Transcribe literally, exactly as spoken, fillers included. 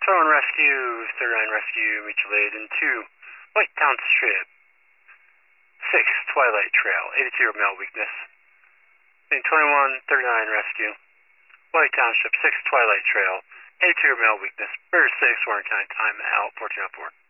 Throwing rescue, thirty-nine rescue, mutual aid, and two, White Township. Six, Twilight Trail, eighty-two male weakness. And twenty-one, thirty-nine rescue. White Township, six, Twilight Trail, eighty-two male weakness. Bird six, Warren County, time out, fourteen oh four.